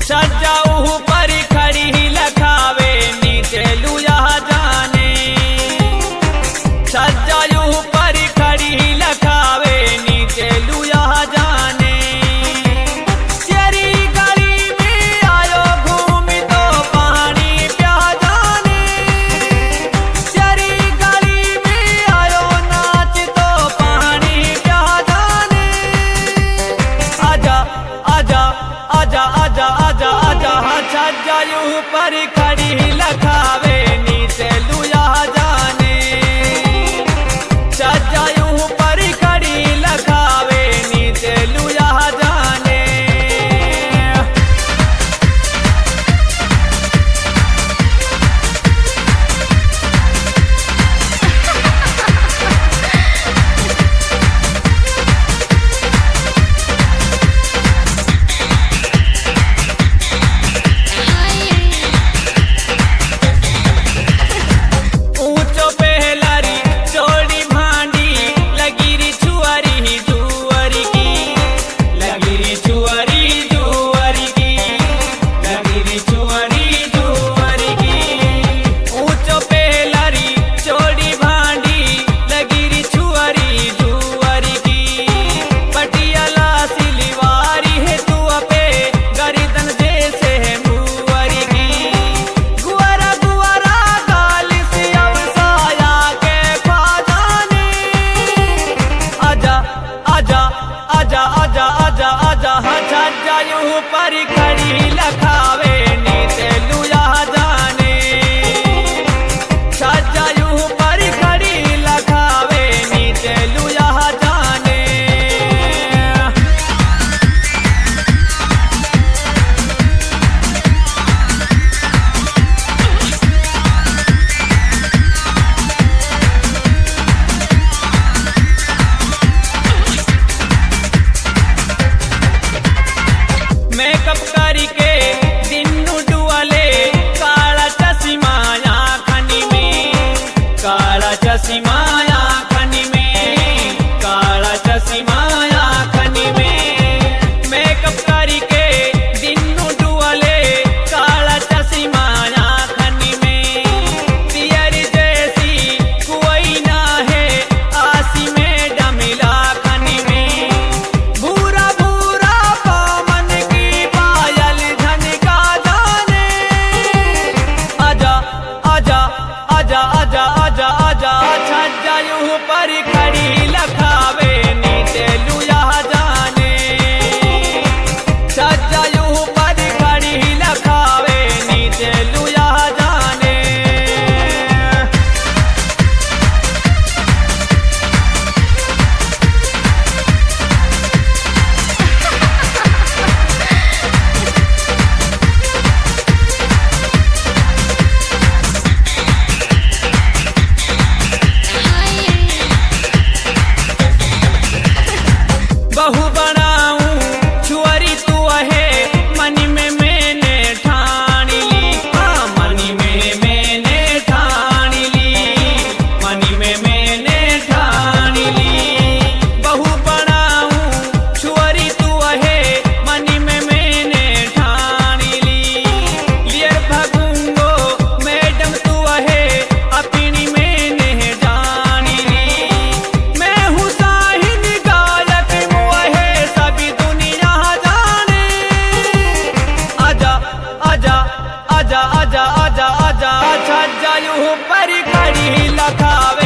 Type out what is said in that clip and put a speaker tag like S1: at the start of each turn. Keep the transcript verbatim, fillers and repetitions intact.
S1: सजाऊ पर खड़ी लखावे नीचे लुया जाने सजाऊ पर खड़ी लखावे नीचे लुया जाने तेरी गली में आयो घूम तो पानी प्या जाने तेरी गली में आयो नाच तो पानी प्या जाने आजा आजा आजा आजा आजा आजा सजाऊ पर खड़ी लखावे नीचे लुया जाने सजाऊ पर खड़ी लखावे नीचे लुया जाने ऊंचो पहलारी चोड़ी भांडी लगी री छुआरी जुआरी की लगी री छुआरी जुआरी की लगी री छुआरी जुआरी की ऊंचो पहलारी चोड़ी भांडी लगी री छुआरी जुआरी की पटियाला सिलवारी है तू अपे गर्दन जैसे है मुआरी की गुआरा गुआरा गाल से अवसाया के खा जाने आजा आजा आजा आजा आजा आजा सजाऊ पर खड़ी लखावे नीचे लुया जाने सजाऊ पर खड़ी लखावे नीचे लुया जाने मेकअप करके दिन्नु डुअले काला चश्मा आँखनी में काला चश्मा आँखनी में काला चश्मा आँखनी में मेकअप करके दिन्नु डुअले काला चश्मा आँखनी में तियरी जैसी कोई ना है आसी में डमिला खनी में भूरा भूरा पामन की पायल झनका जाने आजा आजा आजा आजा आजा आजा सजाऊ पर खड़ी लखावे नीचे लुया जाने सजाऊ पर खड़ी लखावे नीचे लुया जाने बहु बनाऊं छुअरी तू है मनी में मैंने ठान ली हाँ मनी में मैंने ठान ली मनी में मैंने ठान ली बहु बनाऊं छुअरी तू है मनी में मैंने ठान ली लियर भगूंगो मैडम तू है अपनी मैंने जान ली मैं हूँ साहिन गायक मुआ है सभी दुनिया जाने आजा आजा आजा आजा आजा आजा सजाऊ पर खड़ी लखावे